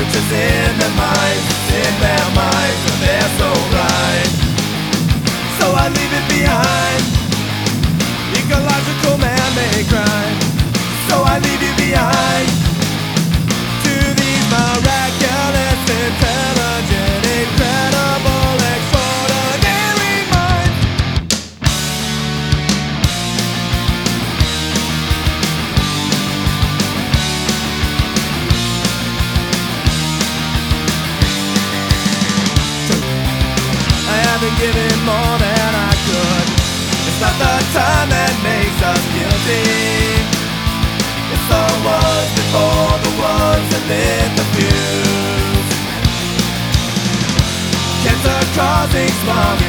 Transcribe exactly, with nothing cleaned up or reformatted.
futures in their minds, in their minds, and they're so right. So I leave it behind, ecological man-made crime. So I leave you behind to these miraculous, intelligent, incredible, extraordinary minds. I haven't given more than I could. It's not the time that makes us guilty. It's the ones before the ones that lit the fuse. Cancer causing smog